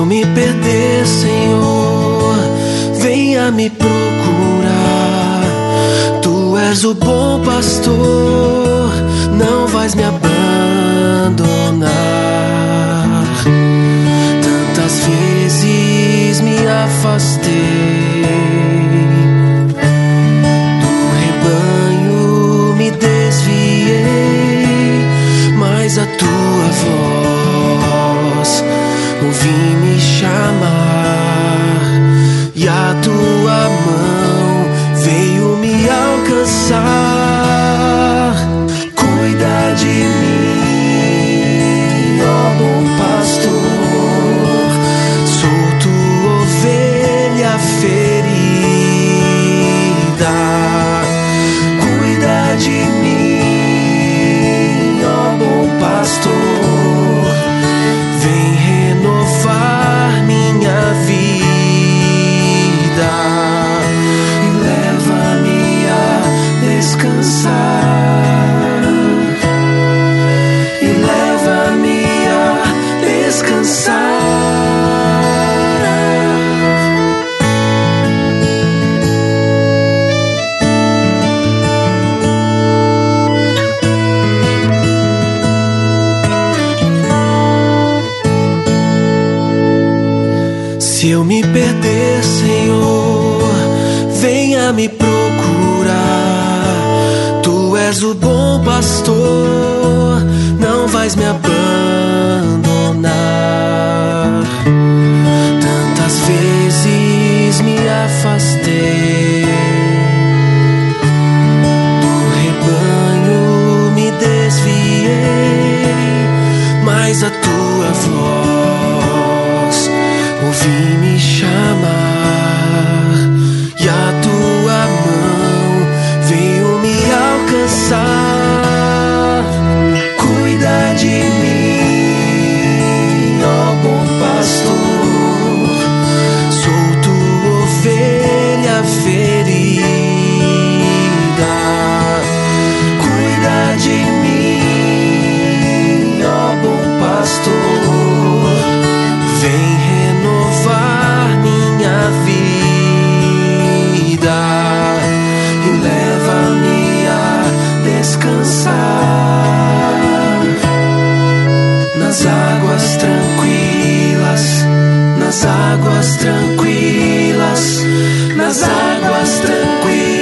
eu me perder, Senhor, venha me procurar. Tu és o bom pastor, não vais me abandonar. Tantas vezes me afastei do rebanho, me desviei, mas a tua voz ouvi me chamar, e a tua mão veio me alcançar. Cuida de mim, ó bom pastor, sou tua ovelha ferida. Cuida de mim, ó bom pastor, vem renovar minha vida e leva-me a descansar. E leva-me a descansar. Se eu me perder, Senhor, venha me procurar. Tu és o bom pastor, não vais me abandonar. Tantas vezes me afastei do rebanho, me desviei, mas a tua voz ouvi me chamar, e a tua mão veio me alcançar. Cuida de mim, ó bom pastor, sou tua ovelha ferida. Cuida de mim, ó bom pastor, vem renovar minha vida e leva-me a descansar nas águas tranquilas, nas águas tranquilas, nas águas tranquilas.